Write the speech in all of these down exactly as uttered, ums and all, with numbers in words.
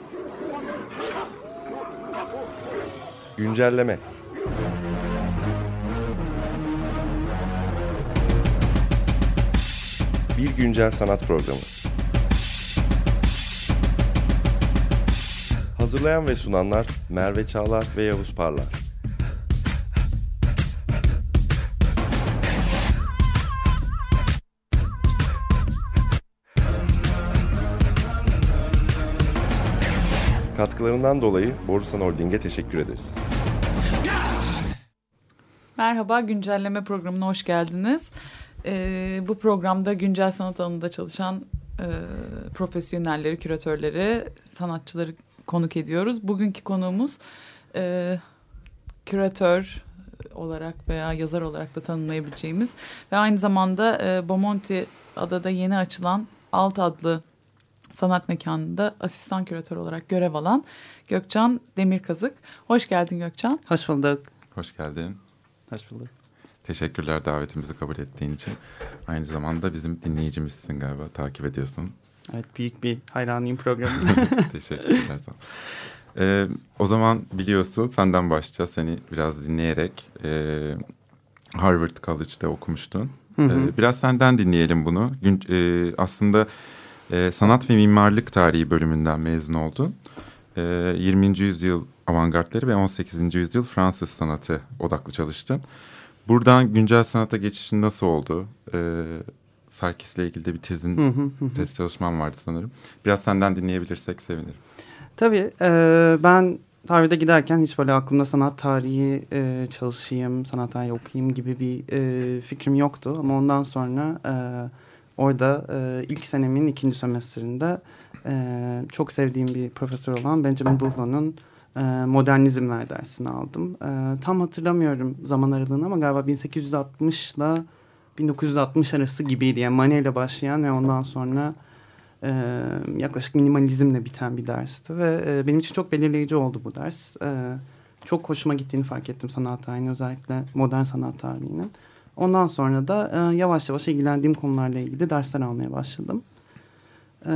Güncelleme. Bir güncel sanat programı. Hazırlayan ve sunanlar Merve Çağlar ve Yavuz Parlar. Katkılarından dolayı Borusan Holding'e teşekkür ederiz. Merhaba, güncelleme programına hoş geldiniz. Ee, bu programda güncel sanat alanında çalışan e, profesyonelleri, küratörleri, sanatçıları konuk ediyoruz. Bugünkü konuğumuz e, küratör olarak veya yazar olarak da tanımlayabileceğimiz ve aynı zamanda e, Bomonti adada yeni açılan Alt adlı sanat mekanında asistan küratör olarak görev alan Gökcan Demirkazık. Hoş geldin Gökcan. Hoş bulduk. Hoş geldin. Hoş bulduk. Teşekkürler davetimizi kabul ettiğin için. Aynı zamanda bizim dinleyicimizsin galiba, takip ediyorsun. Evet, büyük bir hayranıyım programın. Teşekkürler. Ee, o zaman biliyorsun, senden başlayacağız. Seni biraz dinleyerek e, Harvard College'da okumuştun. Hı hı. Ee, biraz senden dinleyelim bunu. Gün, e, aslında e, sanat ve mimarlık tarihi bölümünden mezun oldun. E, yirminci yüzyıl avantgardları ve on sekizinci yüzyıl Fransız sanatı odaklı çalıştın. Buradan güncel sanata geçişin nasıl oldu? Ee, Sarkis'le ilgili de bir tezin, hı hı hı. tez çalışman vardı sanırım. Biraz senden dinleyebilirsek sevinirim. Tabii e, ben Harvard'a giderken hiç böyle aklımda sanat tarihi e, çalışayım, sanat tarihi okuyayım gibi bir e, fikrim yoktu. Ama ondan sonra e, orada e, ilk senemin ikinci sömestrinde e, çok sevdiğim bir profesör olan Benjamin Buhlon'un e, modernizmler dersini aldım. E, tam hatırlamıyorum zaman aralığını ama galiba bin sekiz yüz altmışla bin dokuz yüz altmış arası gibiydi. Yani Manet ile başlayan ve ondan sonra e, yaklaşık minimalizmle biten bir dersti. Ve e, benim için çok belirleyici oldu bu ders. E, çok hoşuma gittiğini fark ettim sanat tarihinin, özellikle modern sanat tarihinin. Ondan sonra da e, yavaş yavaş ilgilendiğim konularla ilgili dersler almaya başladım. E,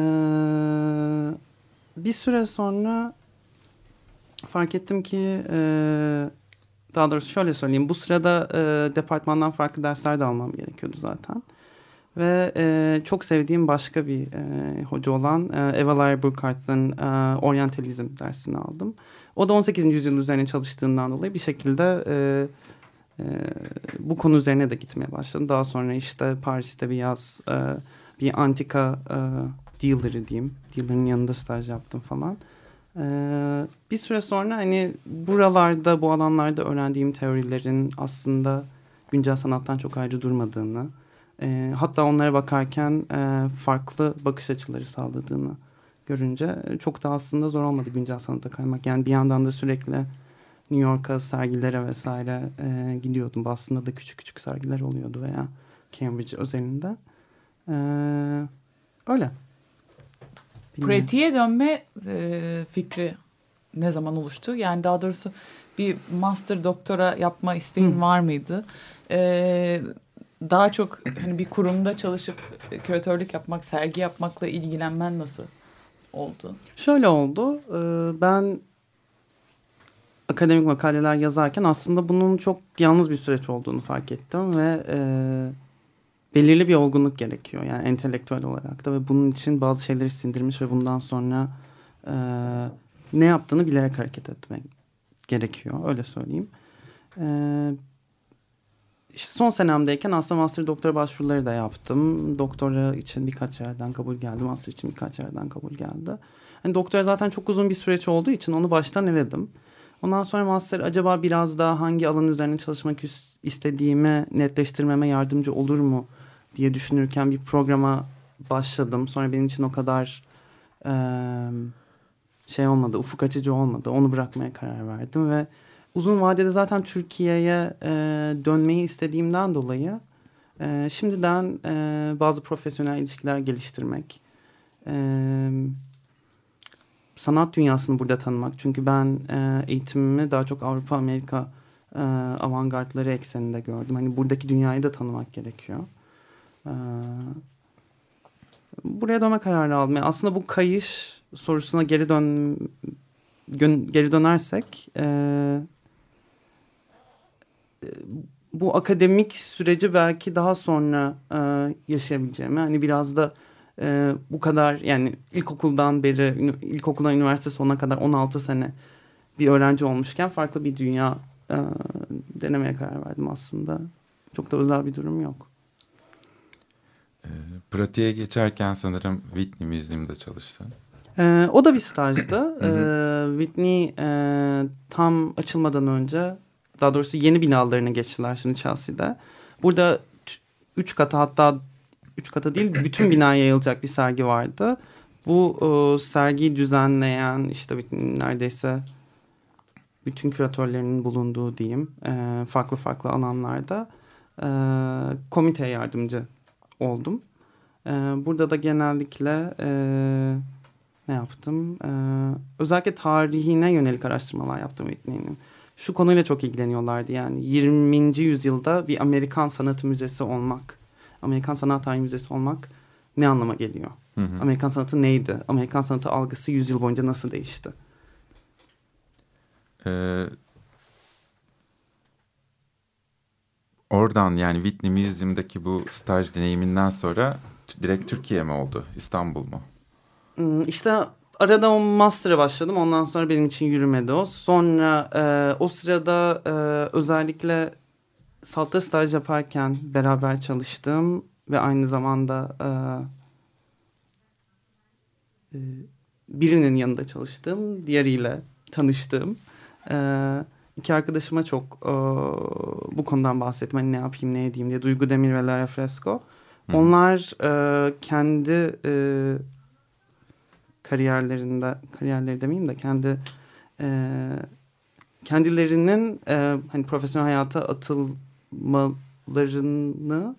bir süre sonra fark ettim ki, e, daha doğrusu şöyle söyleyeyim, bu sırada e, departmandan farklı dersler de almam gerekiyordu zaten. Ve e, çok sevdiğim başka bir e, hoca olan e, Eva Lair Burkhart'ın e, Orientalizm dersini aldım. O da on sekizinci yüzyıl üzerine çalıştığından dolayı bir şekilde e, e, bu konu üzerine de gitmeye başladım. Daha sonra işte Paris'te bir yaz e, bir antika e, dealer'ı diyeyim. Dealer'ın yanında staj yaptım falan. Ee, bir süre sonra hani buralarda, bu alanlarda öğrendiğim teorilerin aslında güncel sanattan çok ayrı durmadığını, e, hatta onlara bakarken e, farklı bakış açıları sağladığını görünce çok da aslında zor olmadı güncel sanata kaymak. Yani bir yandan da sürekli New York'a sergilere vesaire e, gidiyordum. Boston'da da küçük küçük sergiler oluyordu veya Cambridge özelinde. E, öyle. Pratiğe dönme e, fikri ne zaman oluştu? Yani daha doğrusu bir master doktora yapma isteğin Hı. var mıydı? E, daha çok hani bir kurumda çalışıp küratörlük yapmak, sergi yapmakla ilgilenmen nasıl oldu? Şöyle oldu. E, ben akademik makaleler yazarken aslında bunun çok yalnız bir süreç olduğunu fark ettim ve e, belirli bir olgunluk gerekiyor yani entelektüel olarak da ve bunun için bazı şeyleri sindirmiş ve bundan sonra e, ne yaptığını bilerek hareket etmek gerekiyor, öyle söyleyeyim. E, işte son senemdeyken aslında master doktora başvuruları da yaptım. Doktora için birkaç yerden kabul geldi, master için birkaç yerden kabul geldi. Yani doktora zaten çok uzun bir süreç olduğu için onu baştan eledim. Ondan sonra master acaba biraz daha hangi alan üzerine çalışmak istediğimi netleştirmeme yardımcı olur mu diye düşünürken bir programa başladım. Sonra benim için o kadar e, şey olmadı, ufuk açıcı olmadı. Onu bırakmaya karar verdim ve uzun vadede zaten Türkiye'ye e, dönmeyi istediğimden dolayı e, şimdiden e, bazı profesyonel ilişkiler geliştirmek, e, sanat dünyasını burada tanımak. Çünkü ben e, eğitimimi daha çok Avrupa, Amerika e, avantgardları ekseninde gördüm. Hani buradaki dünyayı da tanımak gerekiyor. E, buraya dönme kararı aldım. Yani aslında bu kayış sorusuna geri dön gön, geri dönersek e, bu akademik süreci belki daha sonra e, yaşayabileceğimi, hani biraz da e, bu kadar, yani ilkokuldan beri, ilkokuldan üniversite sonuna kadar on altı sene bir öğrenci olmuşken farklı bir dünya e, denemeye karar verdim aslında. Çok da özel bir durum yok. E, pratiğe geçerken sanırım Whitney Museum'da çalıştın. E, o da bir stajdı. e, Whitney e, tam açılmadan önce, daha doğrusu yeni binalarına geçtiler şimdi Chelsea'de. Burada üç kata, hatta üç kata değil bütün binaya yayılacak bir sergi vardı. Bu e, sergiyi düzenleyen işte neredeyse bütün küratörlerinin bulunduğu diyeyim e, farklı farklı alanlarda e, komiteye yardımcı oldum. E, burada da genellikle e, ne yaptım? E, özellikle tarihine yönelik araştırmalar yaptım Whitney'nin. Şu konuyla çok ilgileniyorlardı, yani yirminci yüzyılda bir Amerikan sanatı müzesi olmak, Amerikan sanat tarihi müzesi olmak ne anlama geliyor? Hı hı. Amerikan sanatı neydi? Amerikan sanatı algısı yüzyıl boyunca nasıl değişti? Ee, oradan, yani Whitney Museum'daki bu staj deneyiminden sonra direkt Türkiye mi oldu, İstanbul mu? İşte arada o master'a başladım. Ondan sonra benim için yürümedi o. Sonra e, o sırada e, özellikle Salt'ta staj yaparken beraber çalıştım ve aynı zamanda e, e, birinin yanında çalıştım, diğeriyle tanıştım. E, iki arkadaşıma çok e, bu konudan bahsettim. Hani ne yapayım, ne edeyim diye. Duygu Demir ve Lara Fresco. Hı. Onlar e, kendi e, kariyerlerinde, kariyerleri demeyeyim de kendi e, kendilerinin e, hani profesyonel hayata atılmalarını,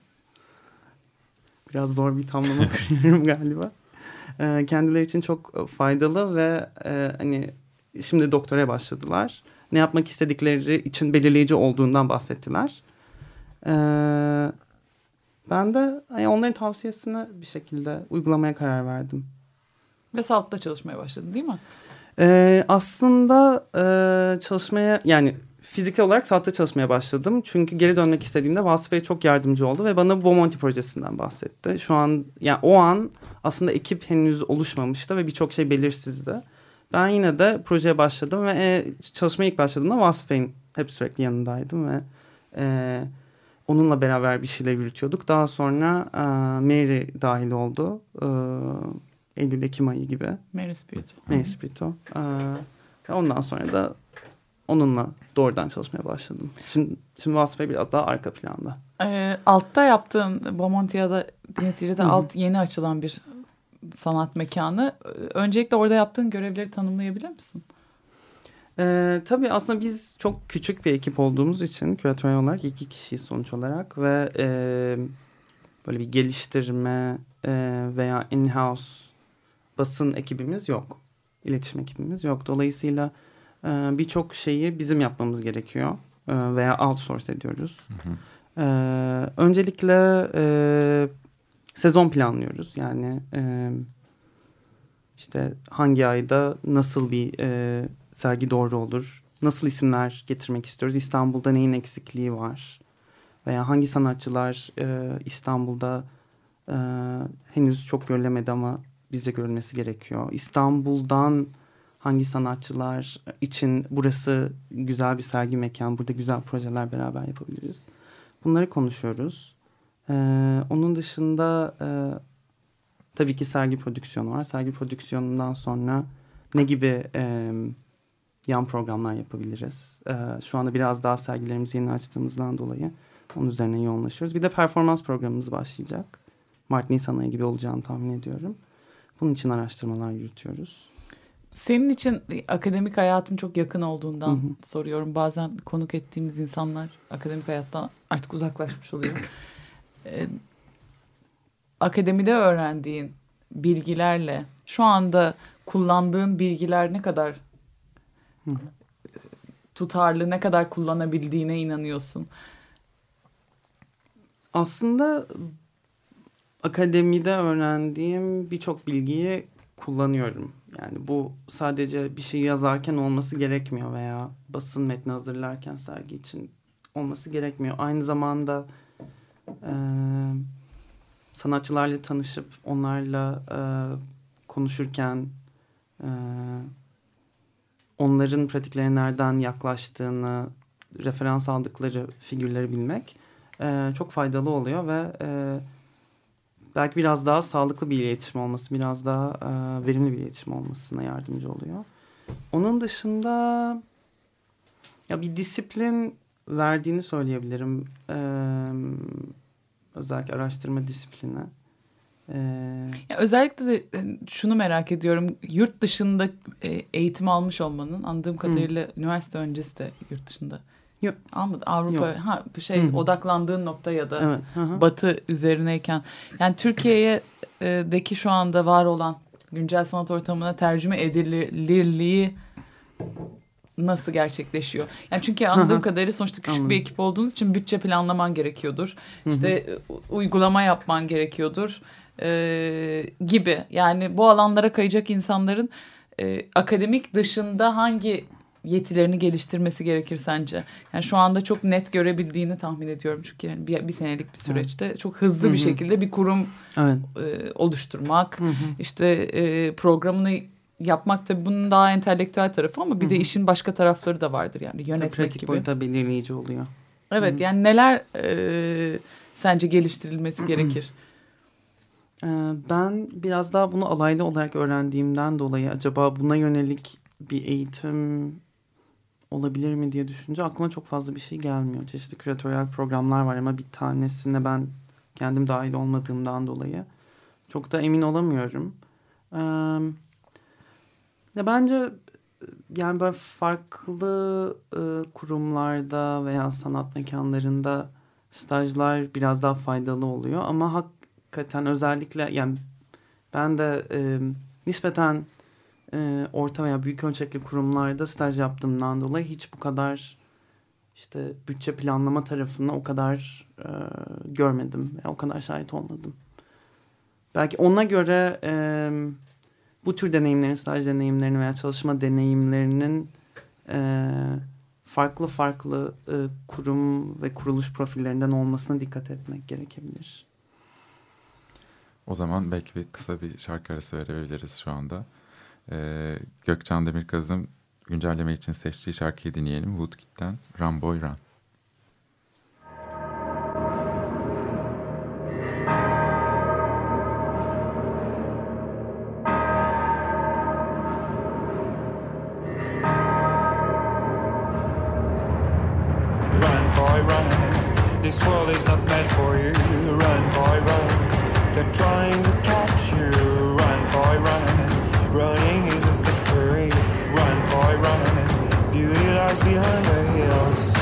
biraz zor bir tamlama kuruyorum galiba. E, kendileri için çok faydalı ve e, hani şimdi doktora başladılar. Ne yapmak istedikleri için belirleyici olduğundan bahsettiler. E, ben de hani onların tavsiyesini bir şekilde uygulamaya karar verdim. Ve Salt'ta çalışmaya başladın değil mi? Ee, aslında e, çalışmaya, yani fiziksel olarak Salt'ta çalışmaya başladım. Çünkü geri dönmek istediğimde Vasfi Bey çok yardımcı oldu ve bana Bomonti projesinden bahsetti. Şu an, yani o an aslında ekip henüz oluşmamıştı ve birçok şey belirsizdi. Ben yine de projeye başladım ve e, çalışmaya ilk başladığımda Vasfi Bey'in hep sürekli yanındaydım ve e, onunla beraber bir şeyler yürütüyorduk. Daha sonra e, Mary dahil oldu. E, Eylül-Ekim ayı gibi. Mary Spirito. Mary Spirito. Ee, ondan sonra da onunla doğrudan çalışmaya başladım. Şimdi, şimdi Vasfi Bey biraz daha arka planda. Ee, altta yaptığın Bomontia'da neticede Hı-hı. alt yeni açılan bir sanat mekanı. Öncelikle orada yaptığın görevleri tanımlayabilir misin? Ee, tabii aslında biz çok küçük bir ekip olduğumuz için küratör olarak iki kişiyiz sonuç olarak ve e, böyle bir geliştirme e, veya in-house basın ekibimiz yok. İletişim ekibimiz yok. Dolayısıyla e, birçok şeyi bizim yapmamız gerekiyor. E, veya outsource ediyoruz. Hı hı. E, öncelikle e, sezon planlıyoruz. Yani e, işte hangi ayda nasıl bir e, sergi doğru olur? Nasıl isimler getirmek istiyoruz? İstanbul'da neyin eksikliği var? Veya hangi sanatçılar e, İstanbul'da e, henüz çok görülemedi ama bizce görülmesi gerekiyor. İstanbul'dan hangi sanatçılar için burası güzel bir sergi mekan, burada güzel projeler beraber yapabiliriz. Bunları konuşuyoruz. Ee, onun dışında e, tabii ki sergi prodüksiyonu var. Sergi prodüksiyonundan sonra ne gibi e, yan programlar yapabiliriz? E, şu anda biraz daha sergilerimizi yeni açtığımızdan dolayı onun üzerine yoğunlaşıyoruz. Bir de performans programımız başlayacak. Mart-Nisan ayı gibi olacağını tahmin ediyorum. Bunun için araştırmalar yürütüyoruz. Senin için akademik hayatın çok yakın olduğundan hı hı. soruyorum. Bazen konuk ettiğimiz insanlar akademik hayattan artık uzaklaşmış oluyor. Ee, akademide öğrendiğin bilgilerle şu anda kullandığın bilgiler ne kadar hı hı. tutarlı, ne kadar kullanabildiğine inanıyorsun? Aslında akademide öğrendiğim birçok bilgiyi kullanıyorum. Yani bu sadece bir şey yazarken olması gerekmiyor veya basın metni hazırlarken sergi için olması gerekmiyor. Aynı zamanda e, sanatçılarla tanışıp onlarla e, konuşurken e, onların pratiklerine nereden yaklaştığını, referans aldıkları figürleri bilmek e, çok faydalı oluyor ve e, belki biraz daha sağlıklı bir iletişim olması, biraz daha e, verimli bir iletişim olmasına yardımcı oluyor. Onun dışında ya bir disiplin verdiğini söyleyebilirim. E, özellikle araştırma disiplini. E, ya özellikle de şunu merak ediyorum. Yurt dışında eğitim almış olmanın, anladığım kadarıyla hı. üniversite öncesi de yurt dışında. Yok. Almadı. Avrupa Yok. ha şey Hı-hı. odaklandığın nokta ya da evet. Hı-hı. Batı üzerineyken yani Türkiye'deki şu anda var olan güncel sanat ortamına tercüme edilirliği nasıl gerçekleşiyor? Yani çünkü anladığım Hı-hı. kadarıyla sonuçta küçük Anladım. bir ekip olduğunuz için bütçe planlaman gerekiyordur. Hı-hı. İşte uygulama yapman gerekiyordur ee, gibi. Yani bu alanlara kayacak insanların e, akademik dışında hangi yetilerini geliştirmesi gerekir sence? Yani şu anda çok net görebildiğini tahmin ediyorum. Çünkü yani bir, bir senelik bir süreçte evet. çok hızlı Hı-hı. bir şekilde bir kurum evet. e, oluşturmak, Hı-hı. işte e, programını yapmak tabii bunun daha entelektüel tarafı ama bir Hı-hı. de işin başka tarafları da vardır. Yani yönetmek pratik gibi. boyuta belirleyici oluyor. Evet Hı-hı. yani neler e, sence geliştirilmesi gerekir? Ben biraz daha bunu alaylı olarak öğrendiğimden dolayı acaba buna yönelik bir eğitim olabilir mi diye düşününce aklıma çok fazla bir şey gelmiyor. Çeşitli küratöryel programlar var ama bir tanesine ben kendim dahil olmadığımdan dolayı çok da emin olamıyorum. Ee, ya bence yani böyle farklı e, kurumlarda veya sanat mekanlarında stajlar biraz daha faydalı oluyor ama hakikaten özellikle yani ben de e, nispeten e, orta veya büyük ölçekli kurumlarda staj yaptığımdan dolayı hiç bu kadar işte bütçe planlama tarafını o kadar e, görmedim veya o kadar şahit olmadım. Belki ona göre e, bu tür deneyimlerin, staj deneyimlerini veya çalışma deneyimlerinin e, farklı farklı e, kurum ve kuruluş profillerinden olmasına dikkat etmek gerekebilir. O zaman belki bir kısa bir şarkı arası verebiliriz şu anda. Ee, Gökçen Demirkaz'ın güncelleme için seçtiği şarkıyı dinleyelim. Woodkid'den Run Boy Run. Run boy run, this world is not meant for you. Run boy run, they're trying to catch you. Run boy run, running is a victory. Run boy run, beauty lies behind the hills.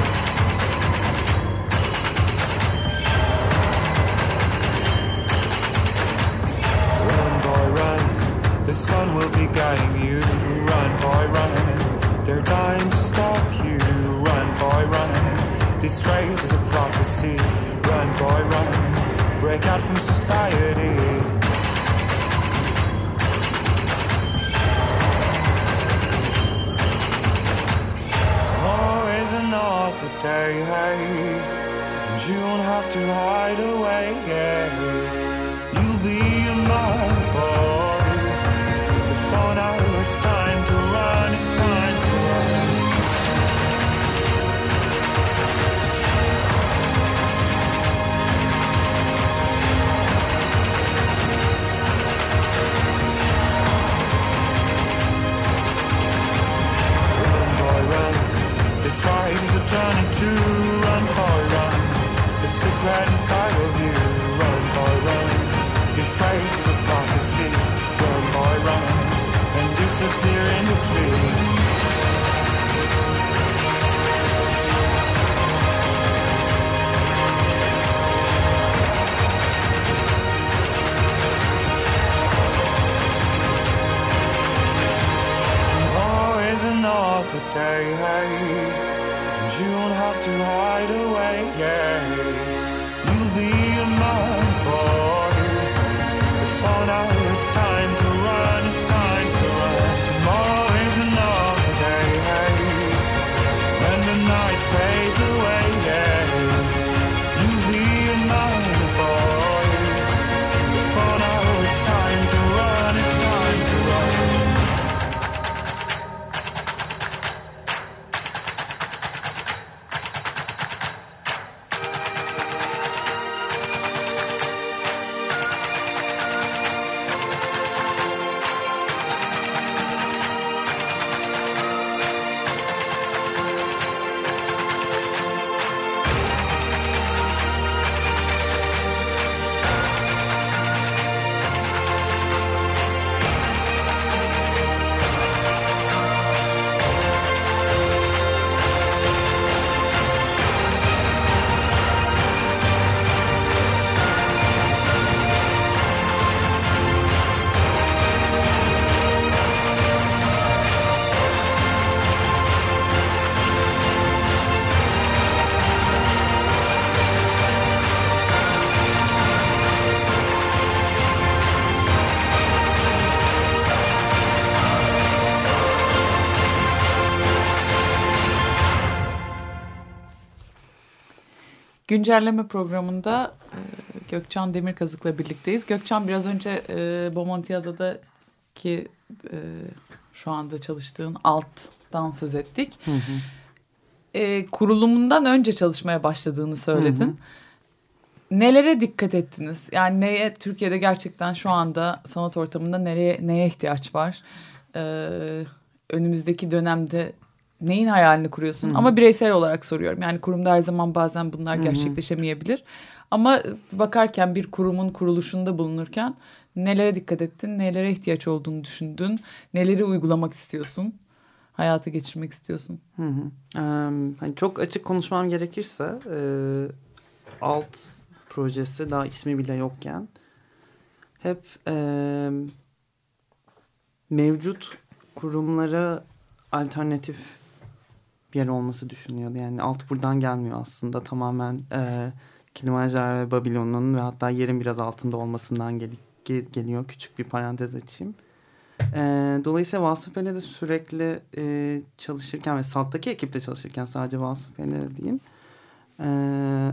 Run boy run, the sun will be guiding you. Run boy run, they're dying to stop you. Run boy run, this race is a prophecy. Run boy run, break out from society. Always another day, hey, and you don't have to hide away, yeah. You'll be a man, boy, but for now it's time to run, it's time to run. This ride is a journey to run, boy, run. The secret inside of you, run, boy, run. This race is a prophecy, run, boy, run. And disappear in the trees. Always another day, hey. You don't have to hide away, yeah. You'll be a man, boy. But for now it's time to run, it's time. Güncelleme programında e, Gökçen Demirkazık'la birlikteyiz. Gökçen, biraz önce e, Bomontiada'daki e, şu anda çalıştığın alttan söz ettik. Hı hı. E, kurulumundan önce çalışmaya başladığını söyledin. Hı hı. Nelere dikkat ettiniz? Yani neye, Türkiye'de gerçekten şu anda sanat ortamında nereye, neye ihtiyaç var? Ee, önümüzdeki dönemde neyin hayalini kuruyorsun? Hı-hı. Ama bireysel olarak soruyorum. Yani kurumda her zaman bazen bunlar Hı-hı. gerçekleşemeyebilir. Ama bakarken, bir kurumun kuruluşunda bulunurken nelere dikkat ettin? Nelere ihtiyaç olduğunu düşündün? Neleri uygulamak istiyorsun? Hayata geçirmek istiyorsun? Hı hı. Um, hani çok açık konuşmam gerekirse e, alt projesi daha ismi bile yokken hep e, mevcut kurumlara alternatif bir yer olması düşünüyordu. Yani alt buradan gelmiyor aslında. Tamamen e, Kilimanjaro ve Babilon'un ve hatta yerin biraz altında olmasından gel- gel- geliyor. Küçük bir parantez açayım. E, dolayısıyla Vasıfe'yle sürekli e, çalışırken ve Salt'taki ekiple çalışırken, sadece Vasıfe'yle değil, e,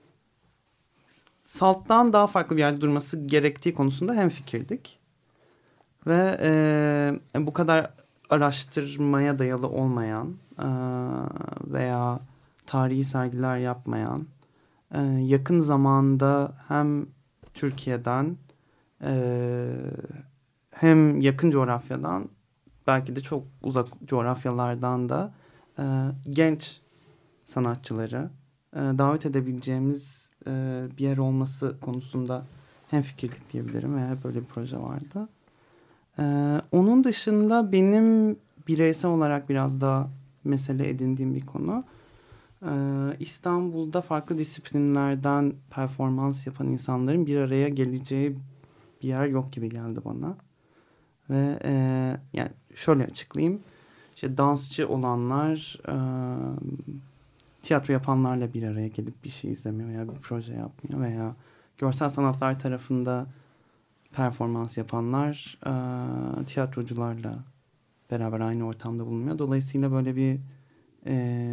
Salt'tan daha farklı bir yerde durması gerektiği konusunda hemfikirdik. Ve e, bu kadar araştırmaya dayalı olmayan e, veya tarihi sergiler yapmayan, e, yakın zamanda hem Türkiye'den e, hem yakın coğrafyadan, belki de çok uzak coğrafyalardan da e, genç sanatçıları e, davet edebileceğimiz e, bir yer olması konusunda hemfikirlik diyebilirim ve hep böyle bir proje vardı. Ee, onun dışında benim bireysel olarak biraz daha mesele edindiğim bir konu, Ee, İstanbul'da farklı disiplinlerden performans yapan insanların bir araya geleceği bir yer yok gibi geldi bana. Ve e, yani şöyle açıklayayım. İşte dansçı olanlar e, tiyatro yapanlarla bir araya gelip bir şey izlemiyor veya bir proje yapmıyor, veya görsel sanatlar tarafında performans yapanlar e, tiyatrocularla beraber aynı ortamda bulunmuyor. Dolayısıyla böyle bir e,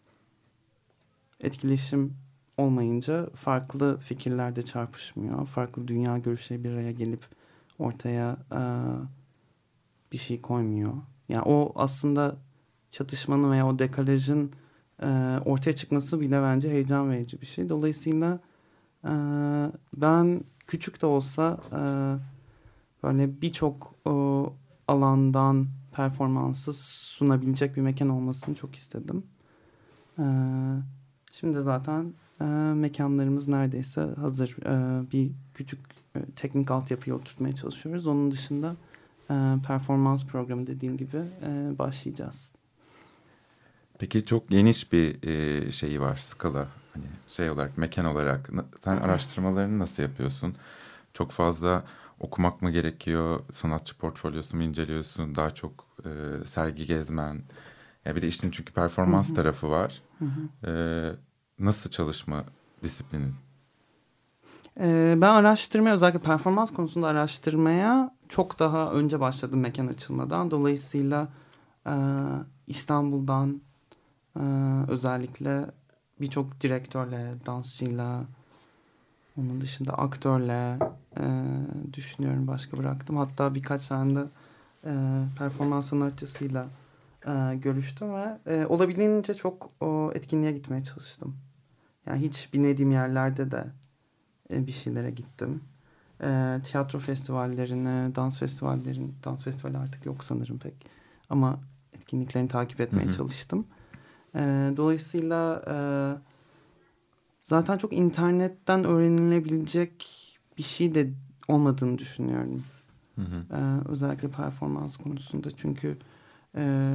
etkileşim olmayınca farklı fikirlerde çarpışmıyor. Farklı dünya görüşleri bir araya gelip ortaya e, bir şey koymuyor. Yani o aslında çatışmanın veya o dekalajın e, ortaya çıkması bile bence heyecan verici bir şey. Dolayısıyla e, ben küçük de olsa e, böyle birçok e, alandan performansı sunabilecek bir mekan olmasını çok istedim. E, şimdi zaten e, mekanlarımız neredeyse hazır. E, bir küçük e, teknik altyapıyı oturtmaya çalışıyoruz. Onun dışında e, performans programı dediğim gibi e, başlayacağız. Peki çok geniş bir e, şeyi var, skala. Hani şey olarak, mekan olarak. Sen araştırmalarını nasıl yapıyorsun? Çok fazla okumak mı gerekiyor? Sanatçı portfolyosu mu inceliyorsun? Daha çok e, sergi gezmen. Ya bir de işin çünkü performans hı hı. tarafı var. Hı hı. E, nasıl çalışma disiplinin? E, ben araştırmaya, özellikle performans konusunda araştırmaya çok daha önce başladım mekan açılmadan. Dolayısıyla e, İstanbul'dan e, özellikle birçok direktörle, dansçıyla, onun dışında aktörle e, düşünüyorum, başka bıraktım. Hatta birkaç tane de e, performans sanatçısıyla e, görüştüm ve e, olabildiğince çok o etkinliğe gitmeye çalıştım. Yani hiç bilmediğim yerlerde de e, bir şeylere gittim. E, tiyatro festivallerine, dans festivallerin, dans festivali artık yok sanırım pek. Ama etkinliklerini takip etmeye hı hı. çalıştım. E, dolayısıyla e, zaten çok internetten öğrenilebilecek bir şey de olmadığını düşünüyorum. Hı hı. Ee, özellikle performans konusunda. Çünkü e,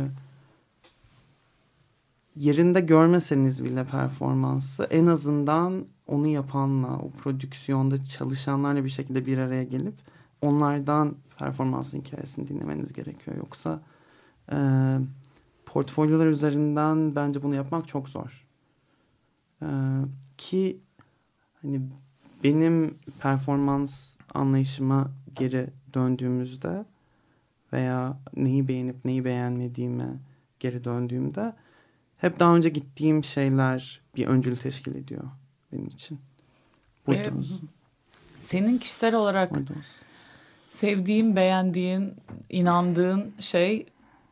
yerinde görmeseniz bile performansı, en azından onu yapanla, o prodüksiyonda çalışanlarla bir şekilde bir araya gelip onlardan performansın hikayesini dinlemeniz gerekiyor. Yoksa e, portfolyolar üzerinden bence bunu yapmak çok zor. Ee, ki hani benim performans anlayışıma geri döndüğümüzde veya neyi beğenip neyi beğenmediğime geri döndüğümde hep daha önce gittiğim şeyler bir öncül teşkil ediyor. benim için. Burada Ee, olsun. Senin kişisel olarak Burada olsun. sevdiğin, beğendiğin, inandığın şey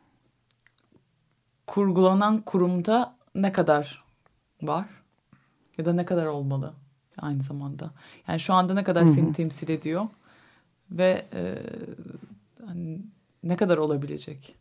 kurgulanan kurumda ne kadar var? Ya da ne kadar olmalı aynı zamanda? Yani şu anda ne kadar Hı hı. seni temsil ediyor? Ve e, hani ne kadar olabilecek?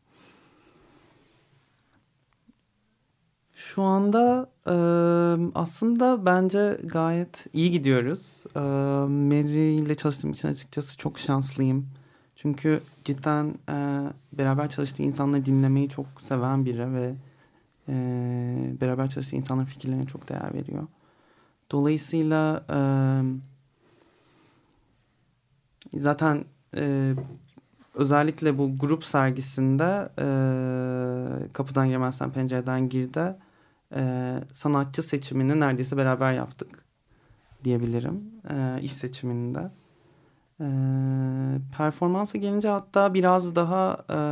Şu anda e, aslında bence gayet iyi gidiyoruz. E, Mary ile çalıştığım için açıkçası çok şanslıyım. Çünkü cidden e, beraber çalıştığı insanları dinlemeyi çok seven biri ve e, beraber çalıştığı insanların fikirlerine çok değer veriyor. Dolayısıyla e, zaten e, özellikle bu grup sergisinde e, Kapıdan Girmezsen Pencereden Gir'de e, sanatçı seçimini neredeyse beraber yaptık diyebilirim. E, iş seçiminde. E, performansa gelince hatta biraz daha e,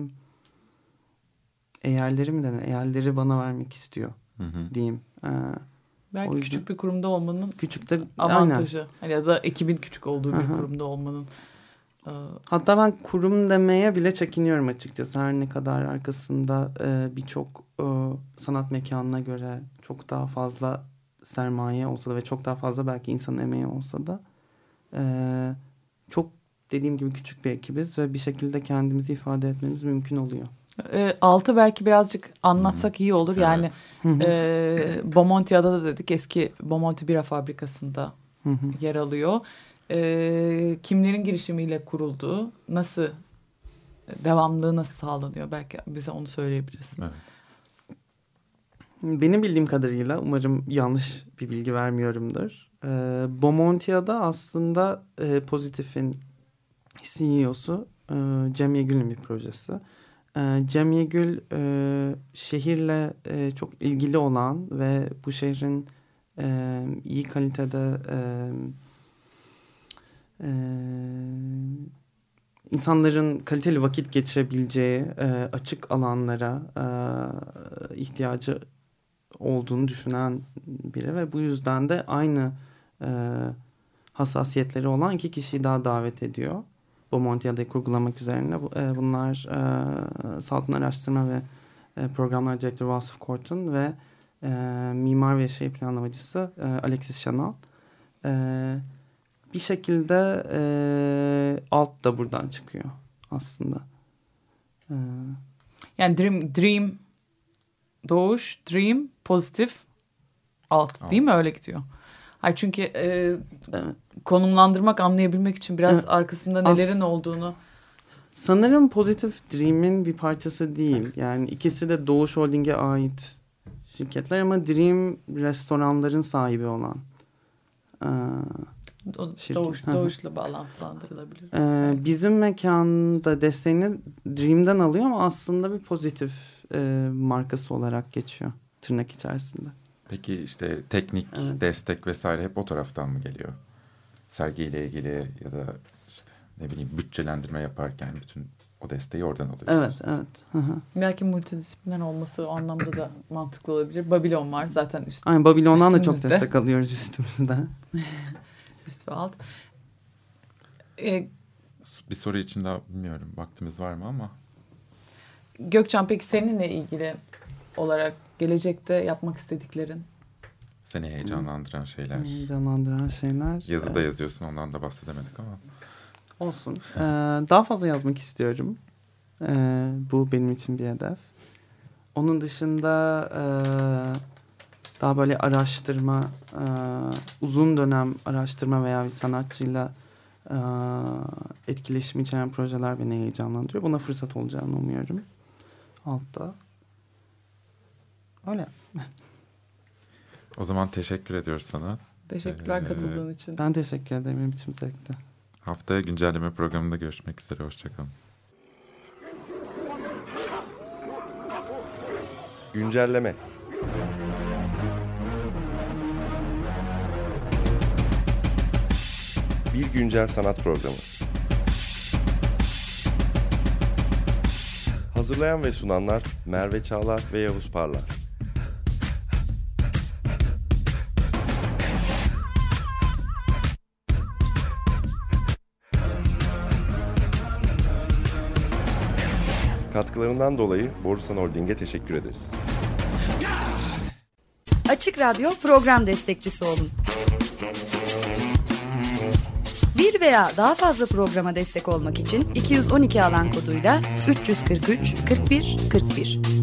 eğerleri mi denir? Eğerleri bana vermek istiyor Hı hı. diyeyim. E, Belki O yüzden- küçük bir kurumda olmanın küçük de avantajı. Hani ya da ekibin küçük olduğu bir Hı hı. kurumda olmanın. e, Hatta ben kurum demeye bile çekiniyorum açıkçası. Her ne kadar arkasında e, birçok e, sanat mekanına göre çok daha fazla sermaye olsa da ve çok daha fazla belki insan emeği olsa da e, çok dediğim gibi küçük bir ekibiz ve bir şekilde kendimizi ifade etmemiz mümkün oluyor. e, altı belki birazcık anlatsak iyi olur. Evet. Yani Hı hı, e, Bomontia'da da dedik, eski Bomonti Bira Fabrikası'nda hı hı. yer alıyor. E, kimlerin girişimiyle kuruldu? Nasıl, devamlılığı nasıl sağlanıyor? Belki bize onu söyleyebilirsin. Evet. Benim bildiğim kadarıyla, umarım yanlış bir bilgi vermiyorumdur. E, Bomontia'da aslında e, Pozitif'in C E O'su e, Cem Yegül'ün bir projesi. E, Cem Yegül e, şehirle e, çok ilgili olan ve bu şehrin e, iyi kalitede e, e, insanların kaliteli vakit geçirebileceği e, açık alanlara e, ihtiyacı olduğunu düşünen biri ve bu yüzden de aynı e, hassasiyetleri olan iki kişiyi daha davet ediyor. Bomontia'da kurgulamak üzerine. Bu- e, Bunlar e, Saltın Araştırma ve e, Programlar Direktörü Vasıf Kortun ve e, mimar ve şehir planlamacısı e, Alexis Chanal. E, bir şekilde e, alt da buradan çıkıyor aslında. E, Yani Dream, Dream doğuş, Dream, pozitif, alt, Alt. değil mi? Öyle gidiyor. Hayır, çünkü e, evet. konumlandırmak, anlayabilmek için biraz Evet. arkasında As- nelerin olduğunu. Sanırım Pozitif Dream'in bir parçası değil. Yani ikisi de Doğuş Holding'e ait şirketler ama Dream restoranların sahibi olan. Ee, O, Şirket. doğuş, Hı hı. doğuşla bağlantılandırılabilir. e, bizim mekanda desteğini Dream'den alıyor ama aslında bir Pozitif e, markası olarak geçiyor tırnak içerisinde. Peki işte teknik Evet. destek vesaire hep o taraftan mı geliyor? Sergiyle ilgili ya da işte ne bileyim bütçelendirme yaparken bütün o desteği oradan alıyorsunuz. Evet, evet. Hı hı. Belki multidisipliner olması o anlamda da mantıklı olabilir. Babilon var zaten, üst, Aynen, Babilon'dan da çok Üstümüzde. destek alıyoruz üstümüzde. üst ve alt. E, Bir soru için daha bilmiyorum vaktimiz var mı ama. Gökçen, peki seninle ilgili olarak gelecekte yapmak istediklerin? Seni heyecanlandıran şeyler. Hmm, Canlandıran şeyler. Yazıda Ee, yazıyorsun, ondan da bahsedemedik ama. Olsun. Ee, daha fazla yazmak istiyorum. Ee, bu benim için bir hedef. Onun dışında e, daha böyle araştırma, e, uzun dönem araştırma veya bir sanatçıyla e, etkileşim içeren projeler beni heyecanlandırıyor. Buna fırsat olacağını umuyorum. Altta. Öyle. O zaman teşekkür ediyoruz sana. Teşekkürler Ee, katıldığın için. Ben teşekkür ederim. Benim için zevkti. Haftaya güncelleme programında görüşmek üzere. Hoşçakalın. Güncelleme. Bir güncel sanat programı. Hazırlayan ve sunanlar Merve Çağlar ve Yavuz Parlar. Katkılarından dolayı Borusan Holding'e teşekkür ederiz. Açık Radyo program destekçisi olun. Bir veya daha fazla programa destek olmak için iki yüz on iki alan koduyla üç yüz kırk üç kırk bir kırk bir